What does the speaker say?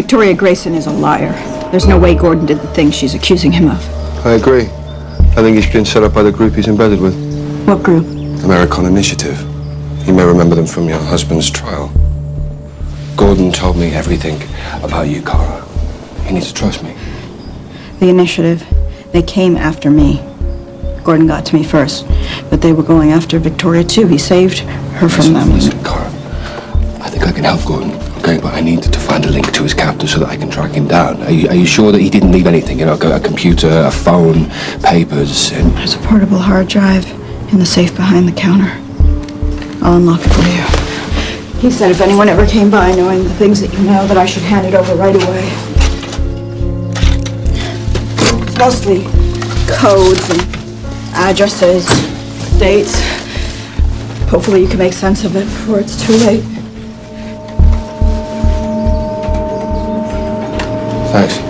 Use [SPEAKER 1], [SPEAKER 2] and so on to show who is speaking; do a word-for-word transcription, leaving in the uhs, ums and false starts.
[SPEAKER 1] Victoria Grayson is a liar. There's no way Gordon did the thing she's accusing him of.
[SPEAKER 2] I agree. I think he's been set up by the group he's embedded with.
[SPEAKER 1] What group?
[SPEAKER 2] American Initiative. You may remember them from your husband's trial. Gordon told me everything about you, Cara. You need to trust me.
[SPEAKER 1] The Initiative. They came after me. Gordon got to me first, but they were going after Victoria too. He saved her from
[SPEAKER 2] listen,
[SPEAKER 1] them.
[SPEAKER 2] Listen, Cara. I think I can help Gordon, okay? But I need to find a link to his captor so that I can track him down. Are you, are you sure that he didn't leave anything? You know, a computer, a phone, papers, and...
[SPEAKER 1] There's a portable hard drive in the safe behind the counter. I'll unlock it for you. He said if anyone ever came by knowing the things that you know, that I should hand it over right away. It's mostly codes and addresses, dates. Hopefully you can make sense of it before it's too late.
[SPEAKER 2] Thanks.